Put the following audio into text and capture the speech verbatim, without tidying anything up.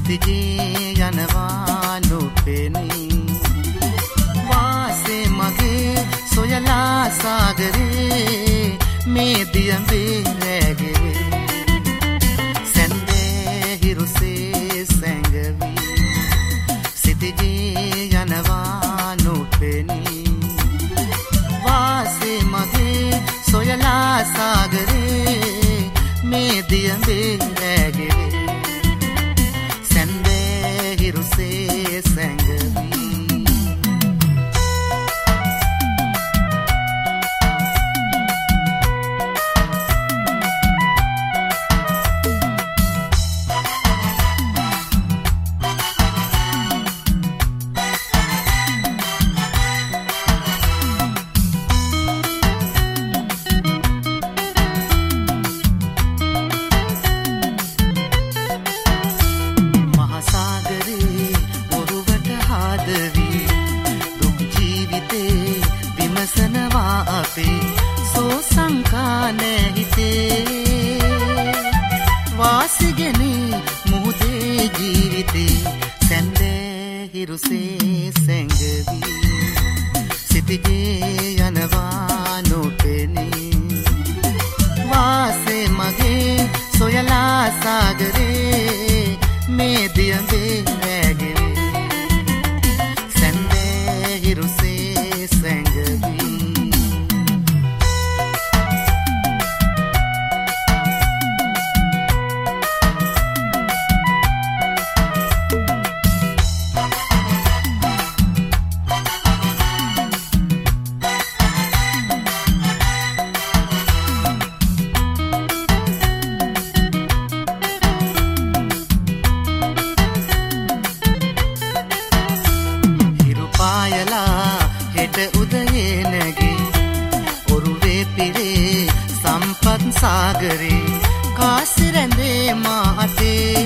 සිතිජේ යනවා නොපෙනී වාසේ මගේ සොයලා සාගරේ මේ දියඹේ රැගෙවේ සැන්දේ හිරුසේ සැඟවි සිතිජේ යනවා නොපෙනී වාසේ මගේ සොයලා සාගරේ මේ දියඹේ රැගෙවේ සැන්දේ හිරුසේ සැඟවි සෝ සංකා නැහිතේ වාසිගෙන මුහුදේ ජීවිතේ සැන්දේ හිරුසේ සැඟවි සිතිජේ යනවා නොපෙනී වාසේ මගේ සොයලා සාගරේ මේ දියඹේ රැගෙවේ සැන්දේ හිරුසේ සැඟවි හෙට උදයේ නැගේ ඔරුවේ පිරේ සම්පත් සාගරේ කාසිරැඳේ මාතේ